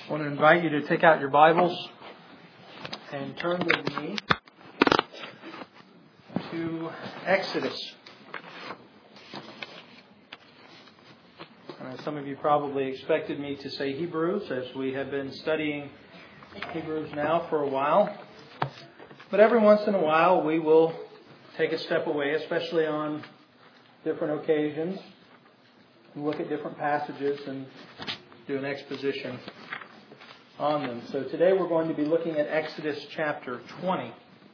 I want to invite you to take out your Bibles and turn with me to Exodus. Some of you probably expected me to say Hebrews, as we have been studying Hebrews now for a while. But every once in a while we will take a step away, especially on different occasions, and look at different passages and do an exposition on them. So today we're going to be looking at Exodus chapter 20.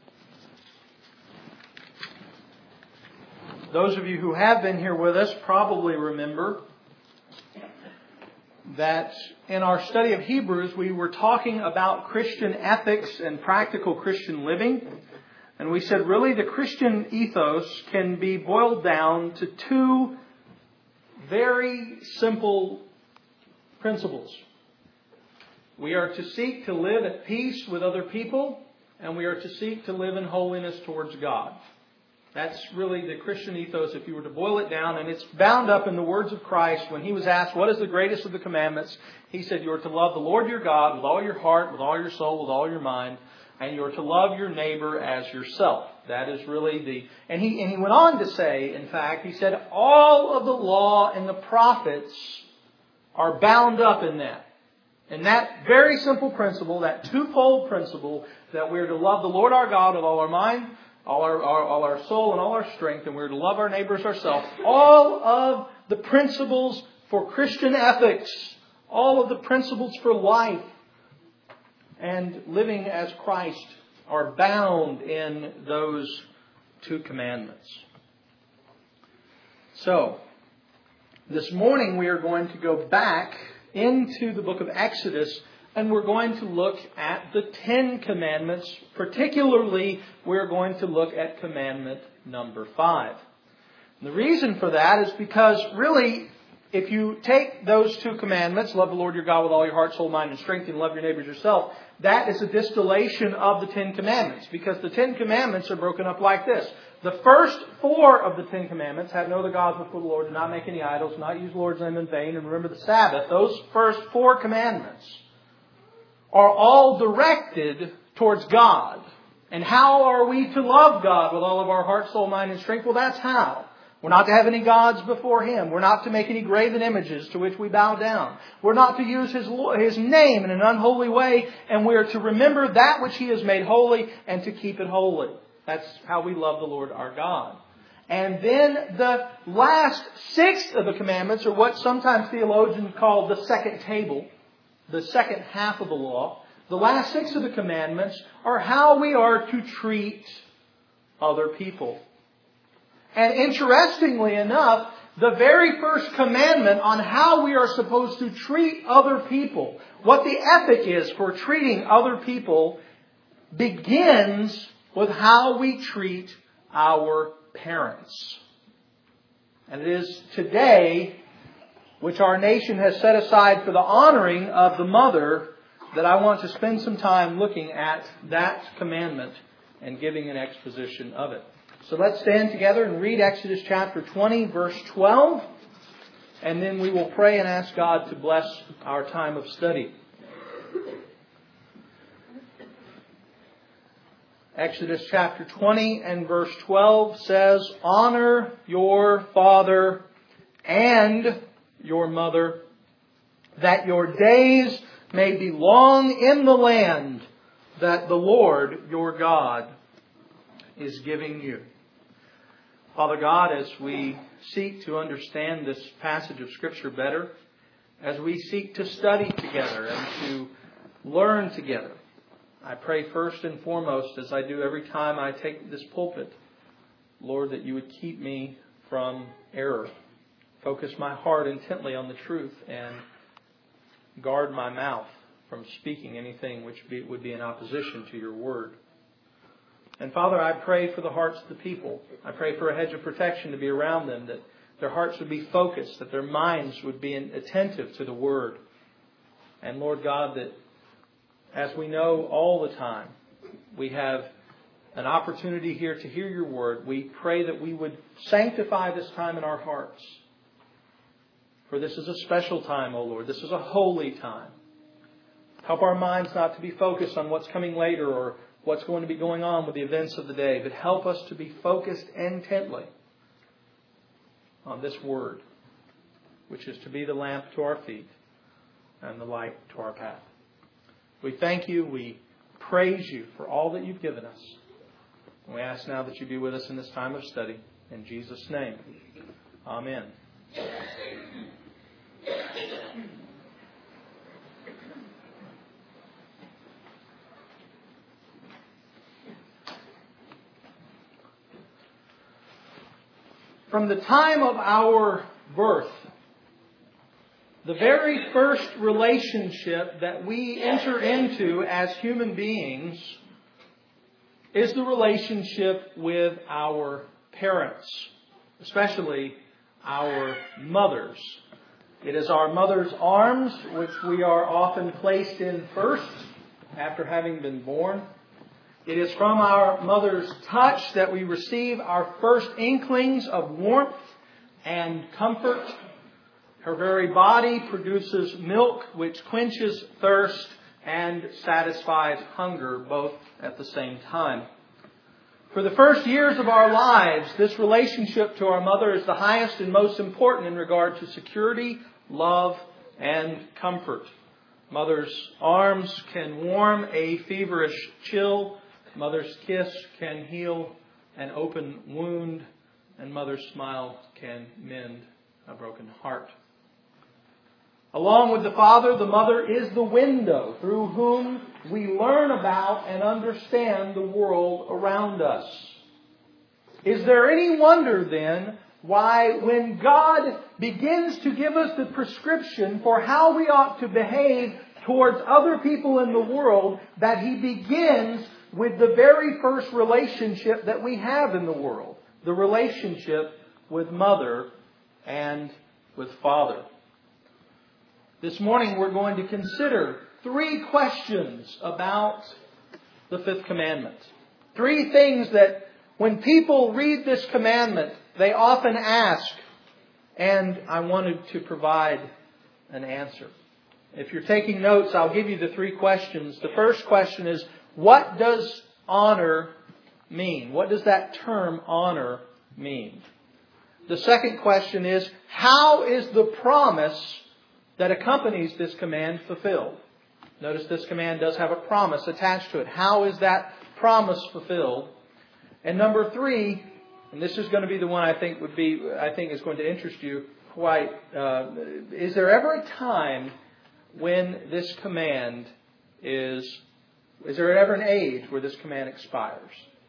Those of you who have been here with us probably remember that in our study of Hebrews we were talking about Christian ethics and practical Christian living. And we said really the Christian ethos can be boiled down to two very simple principles. We are to seek to live at peace with other people, and we are to seek to live in holiness towards God. That's really the Christian ethos if you were to boil it down, and it's bound up in the words of Christ when He was asked, what is the greatest of the commandments? He said, you are to love the Lord your God with all your heart, with all your soul, with all your mind, and you are to love your neighbor as yourself. That is really and he went on to say, in fact, he said, all of the law and the prophets are bound up in that. And that very simple principle, that twofold principle, that we're to love the Lord our God with all our mind, all our soul, and all our strength, and we're to love our neighbors ourselves. All of the principles for Christian ethics, all of the principles for life and living as Christ are bound in those two commandments. So, this morning we are going to go back into the book of Exodus, and we're going to look at the 10 commandments. Particularly, we're going to look at commandment number 5. And the reason for that is because really, if you take those two commandments, love the Lord your God with all your heart, soul, mind, and strength, and love your neighbors yourself, that is a distillation of the 10 commandments. Because the 10 commandments are broken up like this. The first 4 of the 10 commandments, have no other gods before the Lord, do not make any idols, do not use the Lord's name in vain, and remember the Sabbath. Those first 4 commandments are all directed towards God. And how are we to love God with all of our heart, soul, mind, and strength? Well, that's how. We're not to have any gods before Him. We're not to make any graven images to which we bow down. We're not to use His name in an unholy way. And we are to remember that which He has made holy and to keep it holy. That's how we love the Lord our God. And then the last 6 of the commandments are what sometimes theologians call the second table, the second half of the law. The last 6 of the commandments are how we are to treat other people. And interestingly enough, the very first commandment on how we are supposed to treat other people, what the ethic is for treating other people, begins with how we treat our parents. And it is today, which our nation has set aside for the honoring of the mother, that I want to spend some time looking at that commandment and giving an exposition of it. So let's stand together and read Exodus chapter 20, verse 12. And then we will pray and ask God to bless our time of study. Exodus chapter 20 and verse 12 says, honor your father and your mother, that your days may be long in the land that the Lord your God is giving you. Father God, as we seek to understand this passage of Scripture better, as we seek to study together and to learn together, I pray first and foremost, as I do every time I take this pulpit, Lord, that you would keep me from error. Focus my heart intently on the truth and guard my mouth from speaking anything which would be in opposition to your word. And Father, I pray for the hearts of the people. I pray for a hedge of protection to be around them, that their hearts would be focused, that their minds would be attentive to the word. And Lord God, that as we know all the time, we have an opportunity here to hear your word. We pray that we would sanctify this time in our hearts. For this is a special time, O Lord. This is a holy time. Help our minds not to be focused on what's coming later or what's going to be going on with the events of the day, but help us to be focused intently on this Word, which is to be the lamp to our feet and the light to our path. We thank you. We praise you for all that you've given us. And we ask now that you be with us in this time of study. In Jesus' name, amen. From the time of our birth, the very first relationship that we enter into as human beings is the relationship with our parents, especially our mothers. It is our mother's arms which we are often placed in first after having been born. It is from our mother's touch that we receive our first inklings of warmth and comfort. Her very body produces milk which quenches thirst and satisfies hunger both at the same time. For the first years of our lives, this relationship to our mother is the highest and most important in regard to security, love, and comfort. Mother's arms can warm a feverish chill. Mother's kiss can heal an open wound, and mother's smile can mend a broken heart. Along with the father, the mother is the window through whom we learn about and understand the world around us. Is there any wonder then why when God begins to give us the prescription for how we ought to behave towards other people in the world, that He begins with the very first relationship that we have in the world, the relationship with mother and with father. This morning we're going to consider 3 questions about the 5th commandment. 3 things that when people read this commandment, they often ask, and I wanted to provide an answer. If you're taking notes, I'll give you the 3 questions. The first question is, what does honor mean? What does that term honor mean? The second question is, how is the promise that accompanies this command fulfilled? Notice this command does have a promise attached to it. How is that promise fulfilled? And number 3, and this is going to be the one I think is going to interest you quite. Is there ever a time when this command is there ever an age where this command expires?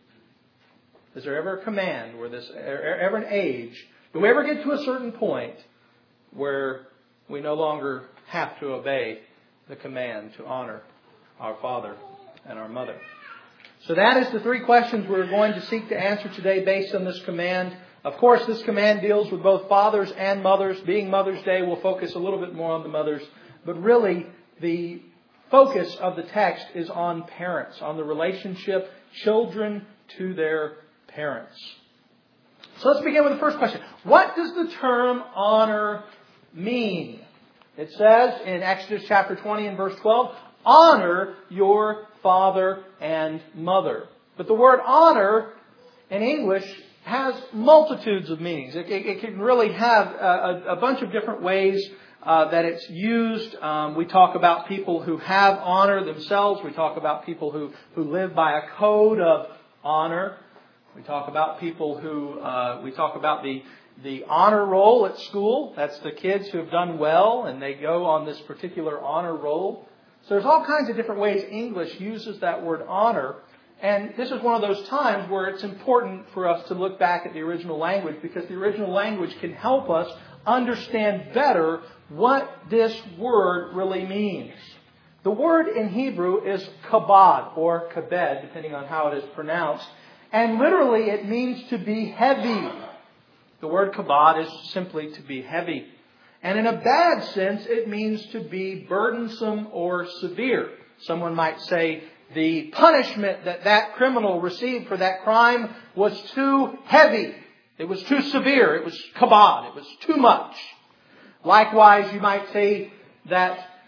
Is there ever a command where ever an age? Do we ever get to a certain point where we no longer have to obey the command to honor our father and our mother? So that is the 3 questions we're going to seek to answer today based on this command. Of course, this command deals with both fathers and mothers. Being Mother's Day, we'll focus a little bit more on the mothers. But really, the focus of the text is on parents, on the relationship, children to their parents. So let's begin with the first question. What does the term honor mean? It says in Exodus chapter 20 and verse 12, honor your father and mother. But the word honor in English has multitudes of meanings. It can really have a bunch of different ways that it's used. We talk about people who have honor themselves. We talk about people who live by a code of honor. We talk about people we talk about the honor roll at school. That's the kids who have done well and they go on this particular honor roll. So there's all kinds of different ways English uses that word honor. And this is one of those times where it's important for us to look back at the original language, because the original language can help us understand better what this word really means. The word in Hebrew is kabod or kabed, depending on how it is pronounced. And literally it means to be heavy. The word kabod is simply to be heavy. And in a bad sense, it means to be burdensome or severe. Someone might say the punishment that criminal received for that crime was too heavy. It was too severe. It was kabod. It was too much. Likewise, you might say that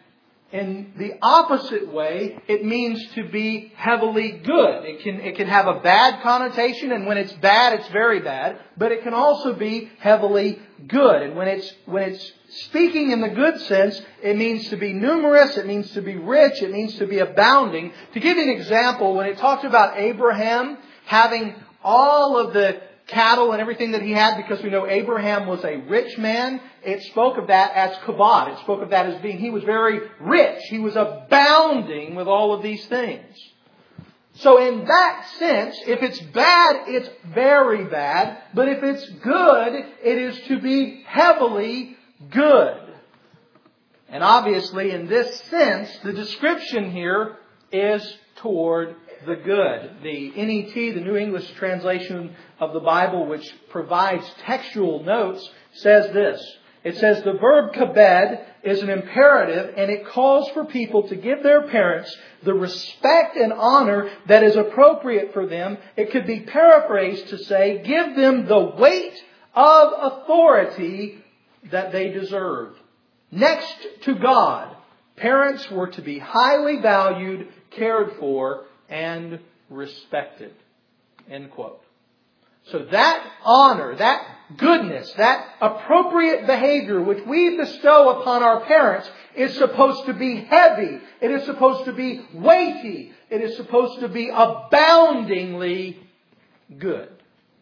In the opposite way, it means to be heavily good. It can have a bad connotation, and when it's bad, it's very bad. But it can also be heavily good. And when it's speaking in the good sense, it means to be numerous, it means to be rich, it means to be abounding. To give you an example, when it talks about Abraham having all of the cattle and everything that he had, because we know Abraham was a rich man, it spoke of that as kabod. It spoke of that as being, he was very rich. He was abounding with all of these things. So in that sense, if it's bad, it's very bad. But if it's good, it is to be heavily good. And obviously, in this sense, the description here is toward the good. The NET, the New English Translation of the Bible, which provides textual notes, says this. It says the verb kabed is an imperative, and it calls for people to give their parents the respect and honor that is appropriate for them. It could be paraphrased to say, give them the weight of authority that they deserve. Next to God, parents were to be highly valued, cared for, and respected. End quote. So that honor, that goodness, that appropriate behavior which we bestow upon our parents is supposed to be heavy. It is supposed to be weighty. It is supposed to be aboundingly good.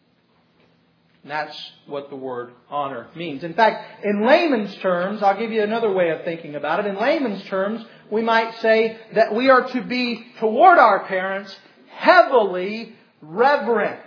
And that's what the word honor means. In fact, in layman's terms, I'll give you another way of thinking about it. In layman's terms, we might say that we are to be toward our parents heavily reverent.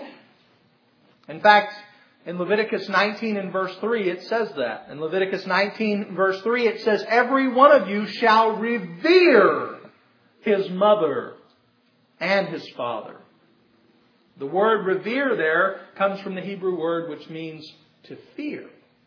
In fact, in Leviticus 19 and verse 3, it says that. In Leviticus 19 verse 3, it says, every one of you shall revere his mother and his father. The word revere there comes from the Hebrew word which means to fear.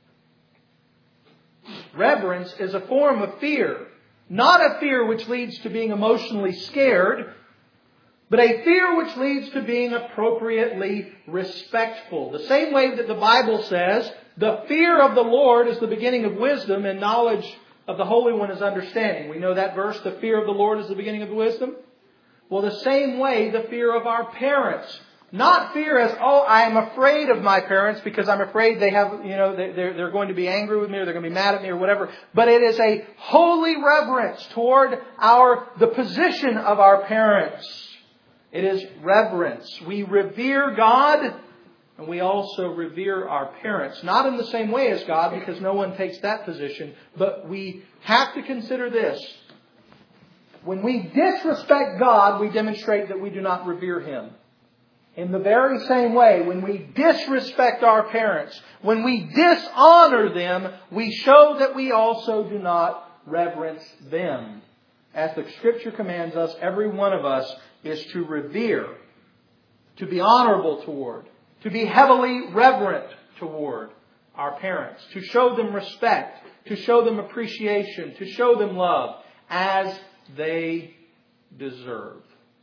Reverence is a form of fear. Not a fear which leads to being emotionally scared, but a fear which leads to being appropriately respectful. The same way that the Bible says, the fear of the Lord is the beginning of wisdom, and knowledge of the Holy One is understanding. We know that verse, the fear of the Lord is the beginning of wisdom. Well, the same way, the fear of our parents. Not fear as, I am afraid of my parents because I'm afraid they have, they're going to be angry with me or they're going to be mad at me or whatever. But it is a holy reverence toward the position of our parents. It is reverence. We revere God and we also revere our parents. Not in the same way as God, because no one takes that position. But we have to consider this. When we disrespect God, we demonstrate that we do not revere Him. In the very same way, when we disrespect our parents, when we dishonor them, we show that we also do not reverence them. As the Scripture commands us, every one of us is to revere, to be honorable toward, to be heavily reverent toward our parents, to show them respect, to show them appreciation, to show them love as they deserve.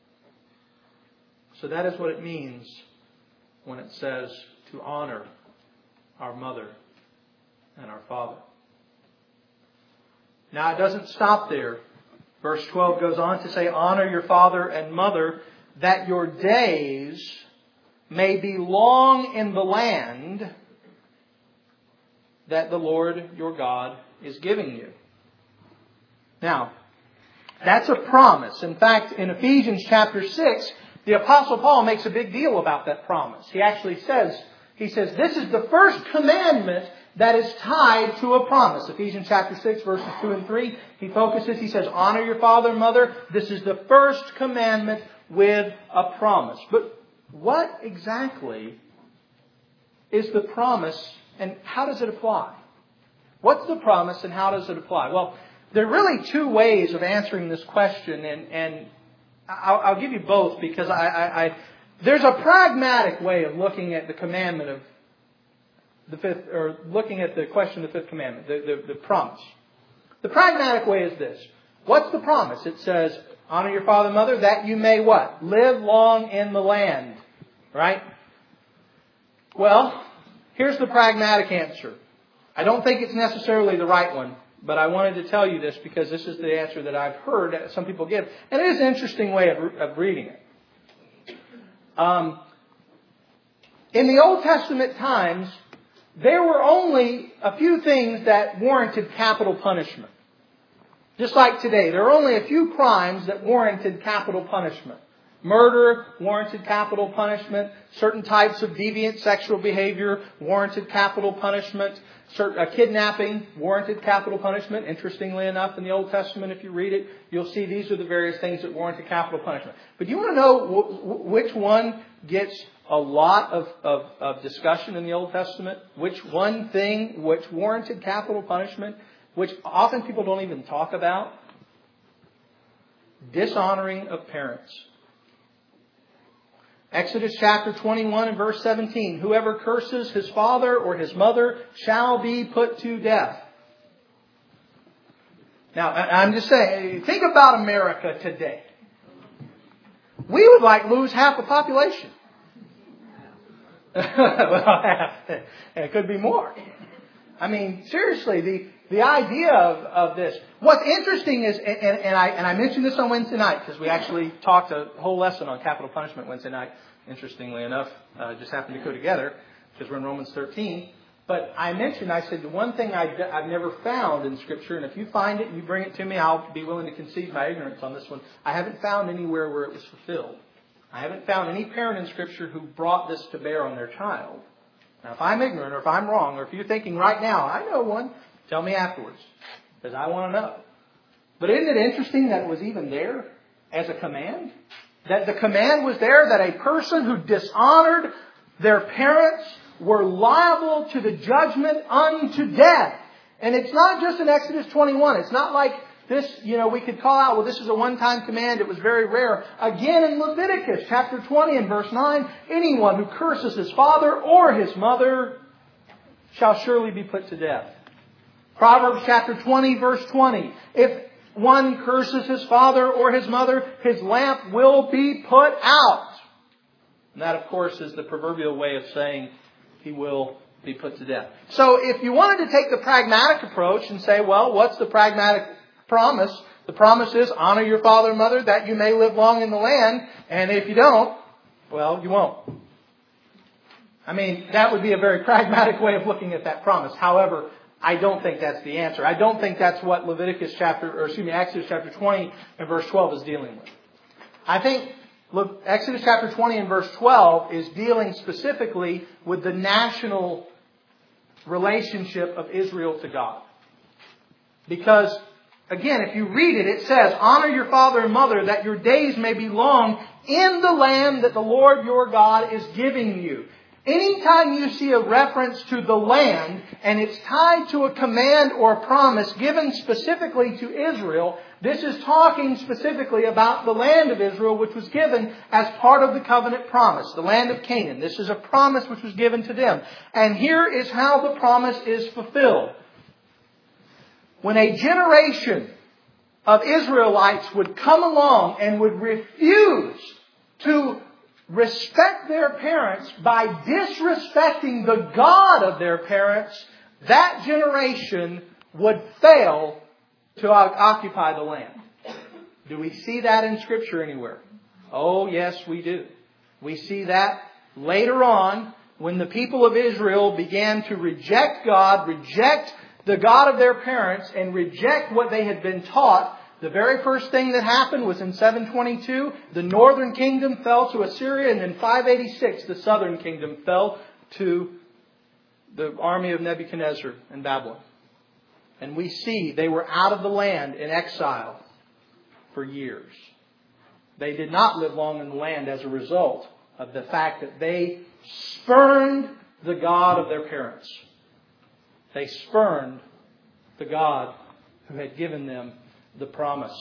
So that is what it means when it says to honor our mother and our father. Now it doesn't stop there. Verse 12 goes on to say, honor your father and mother, that your days may be long in the land that the Lord your God is giving you. Now, that's a promise. In fact, in Ephesians chapter 6, the Apostle Paul makes a big deal about that promise. He actually says, this is the first commandment that is tied to a promise. Ephesians chapter 6, verses 2 and 3, he says, honor your father and mother. This is the first commandment with a promise. But what exactly is the promise and how does it apply? What's the promise and how does it apply? Well, there are really two ways of answering this question, and I'll give you both because there's a pragmatic way of looking at the commandment of the fifth, or looking at the question of the fifth commandment, the promise. The pragmatic way is this. What's the promise? It says, honor your father and mother that you may what? Live long in the land. Right? Well, here's the pragmatic answer. I don't think it's necessarily the right one, But I wanted to tell you this because this is the answer that I've heard some people give. And it is an interesting way of reading it. In the Old Testament times, there were only a few things that warranted capital punishment. Just like today, there are only a few crimes that warranted capital punishment. Murder warranted capital punishment. Certain types of deviant sexual behavior warranted capital punishment. Kidnapping warranted capital punishment. Interestingly enough, in the Old Testament, if you read it, you'll see these are the various things that warranted capital punishment. But do you want to know which one gets a lot of discussion in the Old Testament? Which one thing which warranted capital punishment, which often people don't even talk about? Dishonoring of parents. Exodus chapter 21 and verse 17. Whoever curses his father or his mother shall be put to death. Now, I'm just saying, think about America today. We would lose half the population. Well, it could be more. I mean, seriously, the idea of this. What's interesting is, and I mentioned this on Wednesday night because we actually talked a whole lesson on capital punishment Wednesday night. Interestingly enough, just happened to go together because we're in Romans 13. But I said the one thing I've never found in Scripture, and if you find it and you bring it to me, I'll be willing to concede my ignorance on this one. I haven't found anywhere where it was fulfilled. I haven't found any parent in Scripture who brought this to bear on their child. Now, if I'm ignorant or if I'm wrong, or if you're thinking right now, I know one, tell me afterwards, because I want to know. But isn't it interesting that it was even there as a command? That the command was there that a person who dishonored their parents were liable to the judgment unto death. And it's not just in Exodus 21. It's not like this, we could call out, well, this is a one-time command. It was very rare. Again, in Leviticus chapter 20 and verse 9, anyone who curses his father or his mother shall surely be put to death. Proverbs chapter 20, verse 20. If one curses his father or his mother, his lamp will be put out. And that, of course, is the proverbial way of saying he will be put to death. So if you wanted to take the pragmatic approach and say, well, what's the pragmatic promise? The promise is honor your father and mother that you may live long in the land. And if you don't, well, you won't. I mean, that would be a very pragmatic way of looking at that promise. However, I don't think that's the answer. I don't think that's what Exodus chapter 20 and verse 12 is dealing with. I think Exodus chapter 20 and verse 12 is dealing specifically with the national relationship of Israel to God. Because, again, if you read it, it says, honor your father and mother that your days may be long in the land that the Lord your God is giving you. Anytime you see a reference to the land and it's tied to a command or a promise given specifically to Israel, this is talking specifically about the land of Israel, which was given as part of the covenant promise, the land of Canaan. This is a promise which was given to them. And here is how the promise is fulfilled. When a generation of Israelites would come along and would refuse to respect their parents by disrespecting the God of their parents, that generation would fail to occupy the land. Do we see that in Scripture anywhere? Oh, yes, we do. We see that later on when the people of Israel began to reject God, reject the God of their parents, and reject what they had been taught. The very first thing that happened was in 722, the northern kingdom fell to Assyria, and in 586, the southern kingdom fell to the army of Nebuchadnezzar in Babylon. And we see they were out of the land in exile for years. They did not live long in the land as a result of the fact that they spurned the God of their parents. They spurned the God who had given them the promise.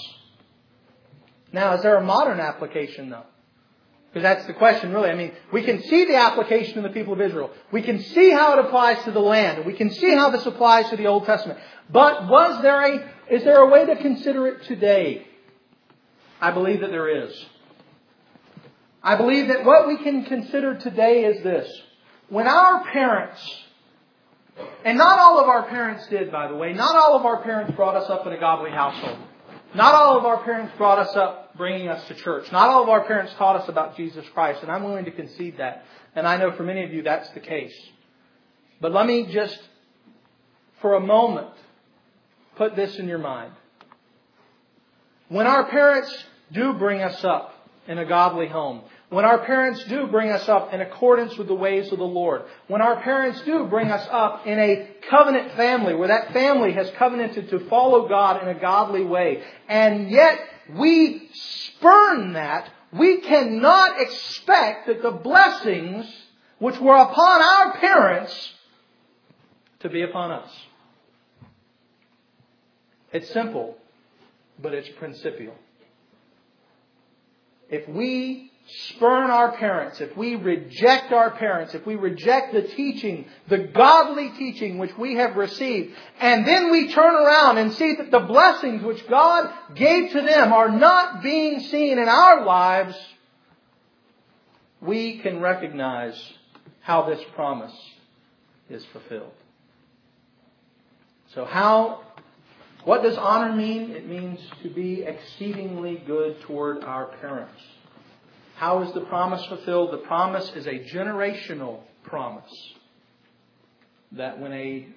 Now, is there a modern application, though? Because that's the question, really. I mean, we can see the application of the people of Israel. We can see how it applies to the land. We can see how this applies to the Old Testament. But is there a way to consider it today? I believe that there is. I believe that what we can consider today is this. When our parents And not all of our parents did, by the way. Not all of our parents brought us up in a godly household. Not all of our parents brought us up bringing us to church. Not all of our parents taught us about Jesus Christ. And I'm willing to concede that. And I know for many of you that's the case. But let me just, for a moment, put this in your mind. When our parents do bring us up in a godly home, when our parents do bring us up in accordance with the ways of the Lord, when our parents do bring us up in a covenant family, where that family has covenanted to follow God in a godly way, and yet we spurn that, we cannot expect that the blessings which were upon our parents to be upon us. It's simple, but it's principial. If we spurn our parents, if we reject our parents, if we reject the teaching, the godly teaching which we have received, and then we turn around and see that the blessings which God gave to them are not being seen in our lives, we can recognize how this promise is fulfilled. So what does honor mean? It means to be exceedingly good toward our parents. How is the promise fulfilled? The promise is a generational promise. That when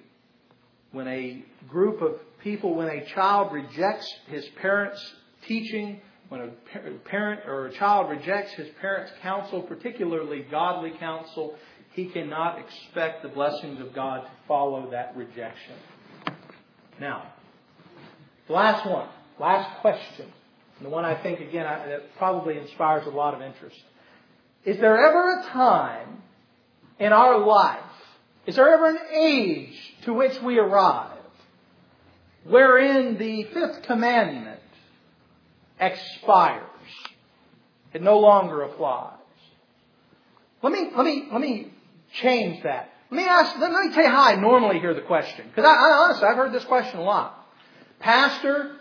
a group of people, when a child rejects his parents' teaching, when a parent or a child rejects his parents' counsel, particularly godly counsel, he cannot expect the blessings of God to follow that rejection. Now, the last one, last question. And the one I think, again, that probably inspires a lot of interest. Is there ever a time in our life, is there ever an age to which we arrive wherein the fifth commandment expires? It no longer applies. Let me change that. Let me tell you how I normally hear the question. Because honestly, I've heard this question a lot. Pastor,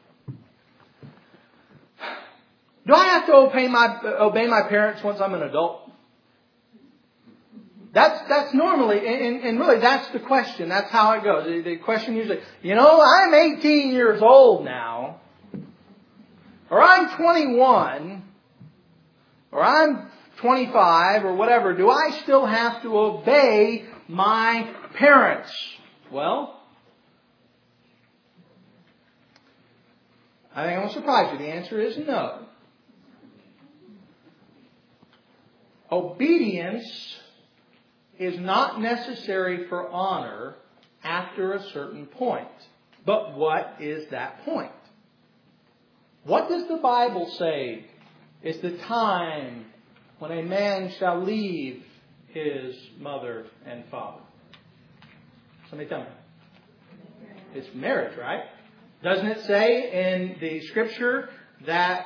do I have to obey my parents once I'm an adult? That's normally, and really that's the question. That's how it goes. The question usually, I'm 18 years old now, or I'm 21, or I'm 25, or whatever. Do I still have to obey my parents? Well, I think I won't surprise you. The answer is no. Obedience is not necessary for honor after a certain point. But what is that point? What does the Bible say is the time when a man shall leave his mother and father? Somebody tell me. It's marriage, right? Doesn't it say in the Scripture that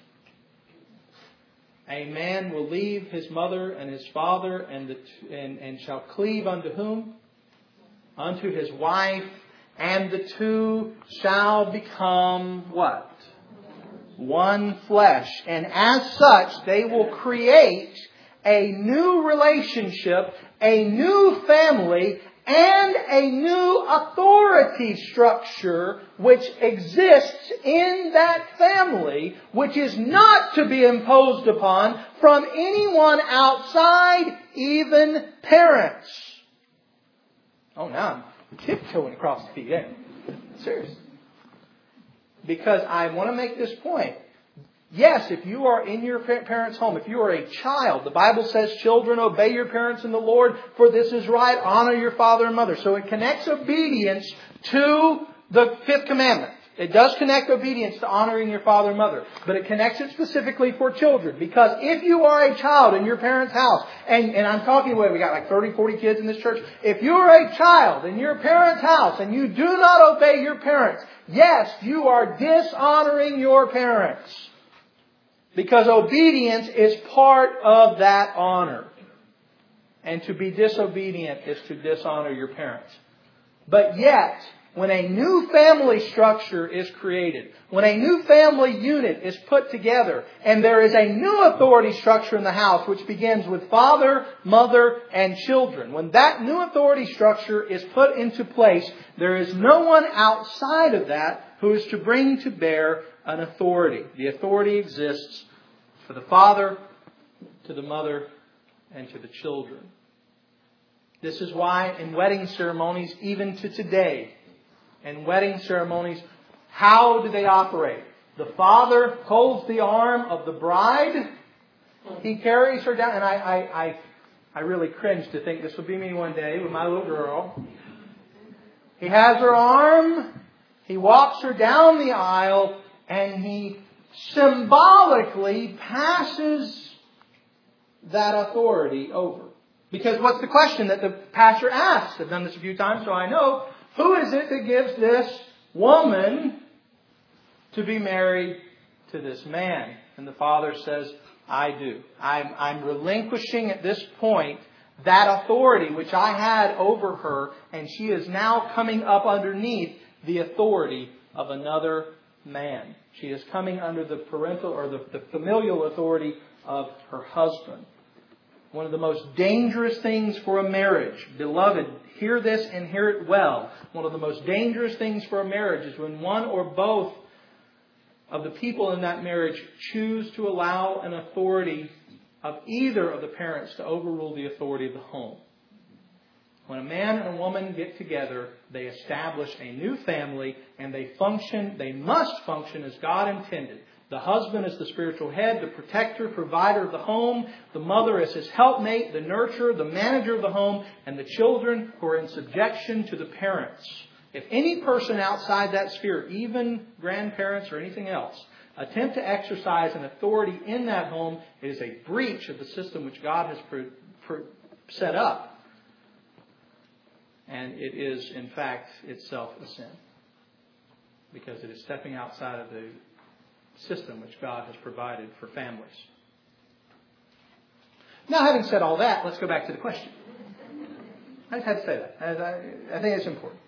a man will leave his mother and his father and shall cleave unto whom? Unto his wife, and the two shall become what? One flesh. And as such, they will create a new relationship, a new family, and a new authority structure which exists in that family, which is not to be imposed upon from anyone outside, even parents. Oh, now I'm tiptoeing across the feet. Yeah. Seriously. Because I want to make this point. Yes, if you are in your parents' home, if you are a child, the Bible says, children, obey your parents in the Lord, for this is right. Honor your father and mother. So it connects obedience to the fifth commandment. It does connect obedience to honoring your father and mother. But it connects it specifically for children. Because if you are a child in your parents' house, and I'm talking, we got like 30, 40 kids in this church. If you're a child in your parents' house and you do not obey your parents, yes, you are dishonoring your parents. Because obedience is part of that honor. And to be disobedient is to dishonor your parents. But yet, when a new family structure is created, when a new family unit is put together, and there is a new authority structure in the house which begins with father, mother, and children, when that new authority structure is put into place, there is no one outside of that who is to bring to bear an authority. The authority exists for the father, to the mother, and to the children. This is why in wedding ceremonies, even to today, in wedding ceremonies, how do they operate? The father holds the arm of the bride. He carries her down. And I really cringe to think this would be me one day with my little girl. He has her arm. He walks her down the aisle. And he symbolically passes that authority over. Because what's the question that the pastor asks? I've done this a few times, so I know. Who is it that gives this woman to be married to this man? And the father says, I do. I'm relinquishing at this point that authority which I had over her, and she is now coming up underneath the authority of another man. She is coming under the parental or the familial authority of her husband. One of the most dangerous things for a marriage, beloved, hear this and hear it well. One of the most dangerous things for a marriage is when one or both of the people in that marriage choose to allow an authority of either of the parents to overrule the authority of the home. When a man and a woman get together, they establish a new family and they must function as God intended. The husband is the spiritual head, the protector, provider of the home. The mother is his helpmate, the nurturer, the manager of the home. And the children who are in subjection to the parents. If any person outside that sphere, even grandparents or anything else, attempt to exercise an authority in that home, it is a breach of the system which God has set up. And it is, in fact, itself a sin. Because it is stepping outside of the system which God has provided for families. Now, having said all that, let's go back to the question. I just had to say that. I think it's important.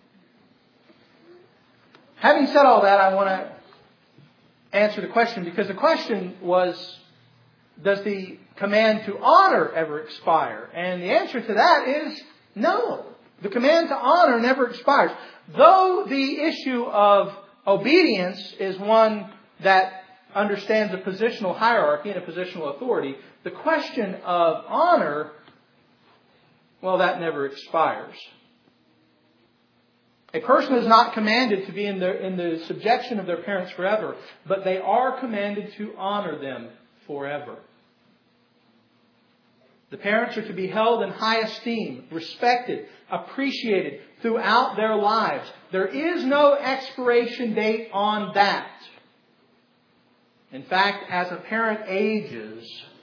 Having said all that, I want to answer the question, because the question was, does the command to honor ever expire? And the answer to that is no. The command to honor never expires. Though the issue of obedience is one that understands a positional hierarchy and a positional authority, the question of honor, well, that never expires. A person is not commanded to be in the subjection of their parents forever, but they are commanded to honor them forever. The parents are to be held in high esteem, respected, appreciated throughout their lives. There is no expiration date on that. In fact, as a parent ages,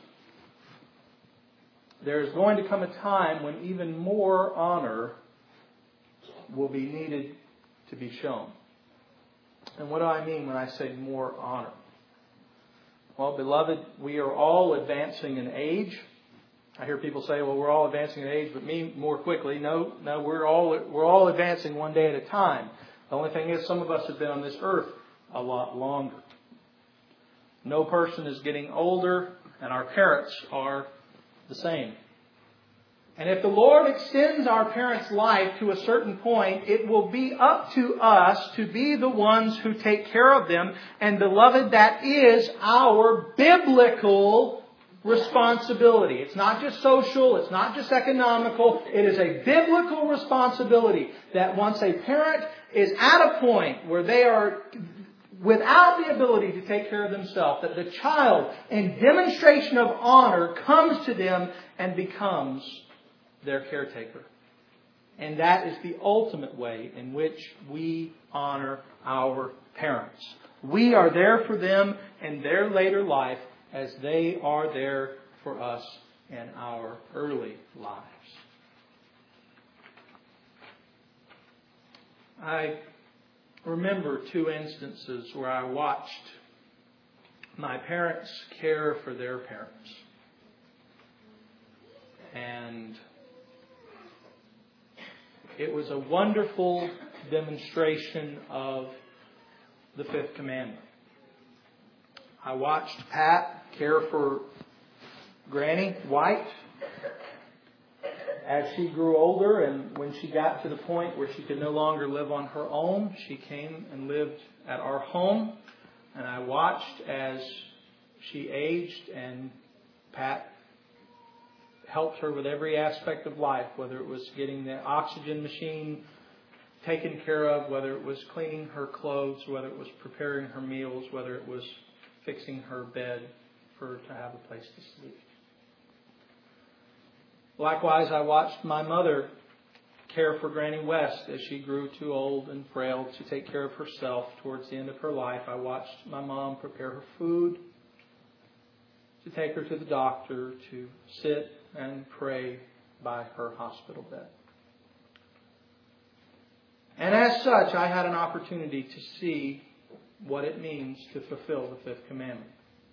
there is going to come a time when even more honor will be needed to be shown. And what do I mean when I say more honor? Well, beloved, we are all advancing in age. I hear people say, well, we're all advancing in age, but me more quickly. No, we're all advancing one day at a time. The only thing is, some of us have been on this earth a lot longer. No person is getting older, and our parents are the same. And if the Lord extends our parents' life to a certain point, it will be up to us to be the ones who take care of them. And beloved, that is our biblical responsibility. It's not just social, it's not just economical. It is a biblical responsibility that once a parent is at a point where they are without the ability to take care of themselves, that the child, in demonstration of honor, comes to them and becomes their caretaker. And that is the ultimate way in which we honor our parents. We are there for them in their later life as they are there for us in our early lives. I remember two instances where I watched my parents care for their parents. And it was a wonderful demonstration of the fifth commandment. I watched Pat care for Granny White as she grew older, and when she got to the point where she could no longer live on her own, she came and lived at our home. And I watched as she aged, and Pat helped her with every aspect of life, whether it was getting the oxygen machine taken care of, whether it was cleaning her clothes, whether it was preparing her meals, whether it was fixing her bed for her to have a place to sleep. Likewise, I watched my mother care for Granny West as she grew too old and frail to take care of herself towards the end of her life. I watched my mom prepare her food, to take her to the doctor, to sit and pray by her hospital bed. And as such, I had an opportunity to see what it means to fulfill the fifth commandment.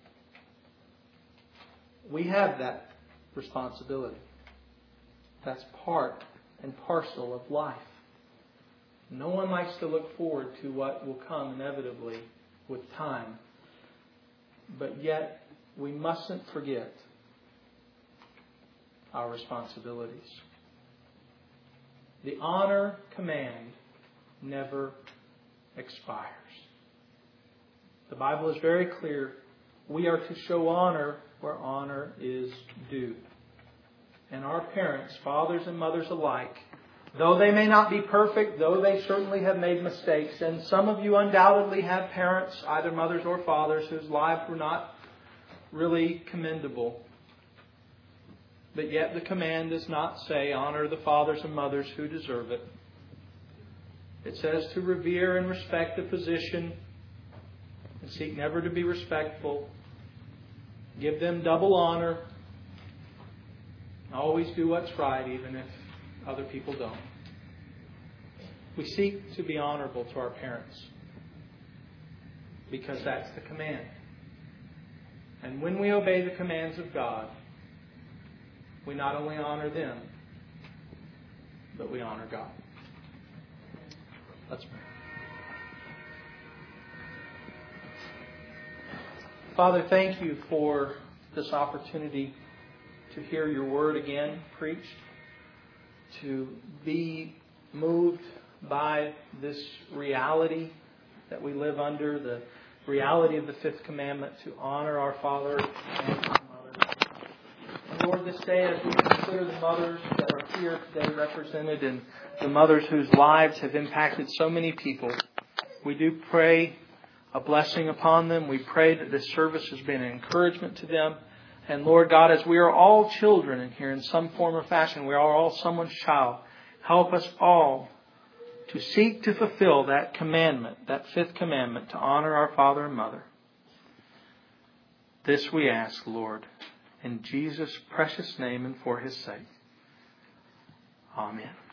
We have that responsibility. That's part and parcel of life. No one likes to look forward to what will come inevitably with time. But yet, we mustn't forget our responsibilities. The honor command never expires. The Bible is very clear. We are to show honor where honor is due. And our parents, fathers and mothers alike, though they may not be perfect, though they certainly have made mistakes, and some of you undoubtedly have parents, either mothers or fathers, whose lives were not really commendable. But yet the command does not say, honor the fathers and mothers who deserve it. It says to revere and respect the position and seek never to be respectful. Give them double honor. Always do what's right, even if other people don't. We seek to be honorable to our parents because that's the command. And when we obey the commands of God, we not only honor them, but we honor God. Let's pray. Father, thank you for this opportunity to hear your word again preached, to be moved by this reality that we live under, the reality of the fifth commandment, to honor our father and our mother. And Lord, this day as we consider the mothers that are here today represented and the mothers whose lives have impacted so many people, we do pray a blessing upon them. We pray that this service has been an encouragement to them. And Lord God, as we are all children in here in some form or fashion, we are all someone's child. Help us all to seek to fulfill that commandment, that fifth commandment, to honor our father and mother. This we ask, Lord, in Jesus' precious name and for His sake. Amen.